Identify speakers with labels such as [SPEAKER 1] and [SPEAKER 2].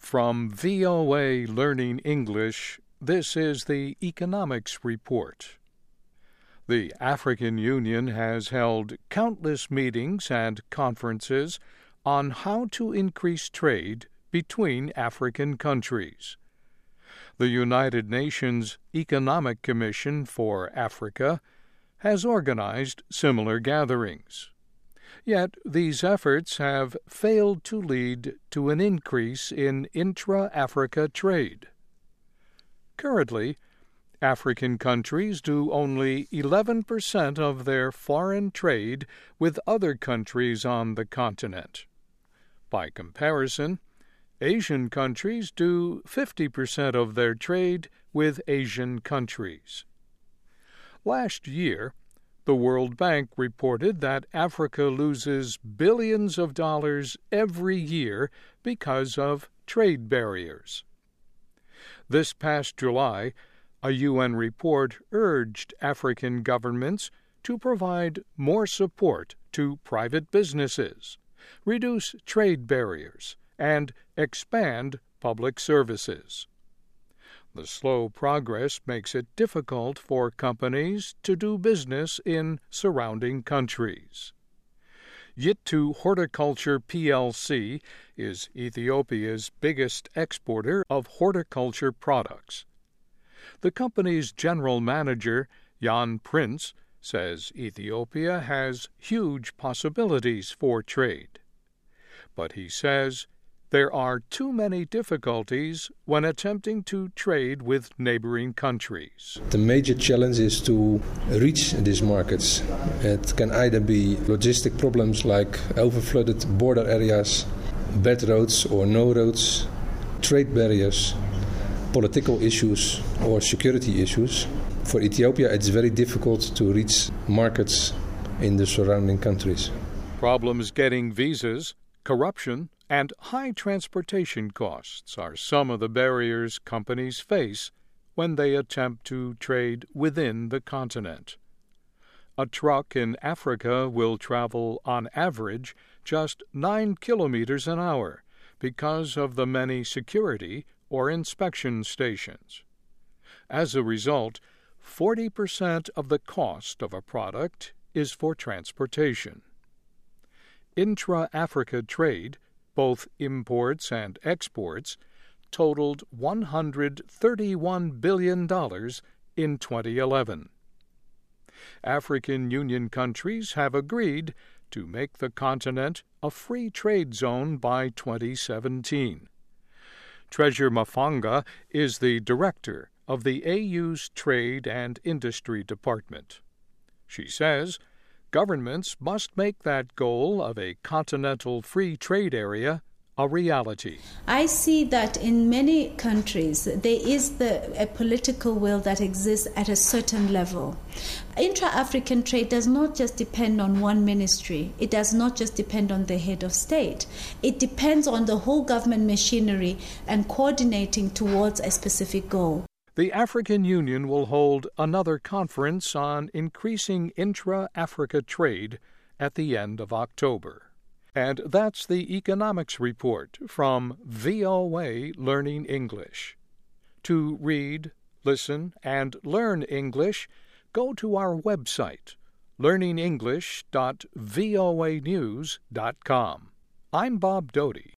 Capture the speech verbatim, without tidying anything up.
[SPEAKER 1] From V O A Learning English, this is the Economics Report. The African Union has held countless meetings and conferences on how to increase trade between African countries. The United Nations Economic Commission for Africa has organized similar gatherings. Yet these efforts have failed to lead to an increase in intra-Africa trade. Currently, African countries do only eleven percent of their foreign trade with other countries on the continent. By comparison, Asian countries do fifty percent of their trade with Asian countries. Last year, the World Bank reported that Africa loses billions of dollars every year because of trade barriers. This past July, a U N report urged African governments to provide more support to private businesses, reduce trade barriers, and expand public services. The slow progress makes it difficult for companies to do business in surrounding countries. Yitu Horticulture P L C is Ethiopia's biggest exporter of horticulture products. The company's general manager, Jan Prince, says Ethiopia has huge possibilities for trade. But he says there are too many difficulties when attempting to trade with neighboring countries.
[SPEAKER 2] The major challenge is to reach these markets. It can either be logistic problems like overflooded border areas, bad roads or no roads, trade barriers, political issues or security issues. For Ethiopia, it's very difficult to reach markets in the surrounding countries.
[SPEAKER 1] Problems getting visas, corruption, and high transportation costs are some of the barriers companies face when they attempt to trade within the continent. A truck in Africa will travel on average just nine kilometers an hour because of the many security or inspection stations. As a result, forty percent of the cost of a product is for transportation. Intra-Africa trade, both imports and exports, totaled one hundred thirty-one billion dollars in twenty eleven. African Union countries have agreed to make the continent a free trade zone by twenty seventeen. Treasure Mafanga is the director of the A U's Trade and Industry Department. She says governments must make that goal of a continental free trade area a reality.
[SPEAKER 3] I see that in many countries there is the, a political will that exists at a certain level. Intra-African trade does not just depend on one ministry. It does not just depend on the head of state. It depends on the whole government machinery and coordinating towards a specific goal.
[SPEAKER 1] The African Union will hold another conference on increasing intra-Africa trade at the end of October. And that's the Economics Report from V O A Learning English. To read, listen, and learn English, go to our website, learning english dot voa news dot com. I'm Bob Doty.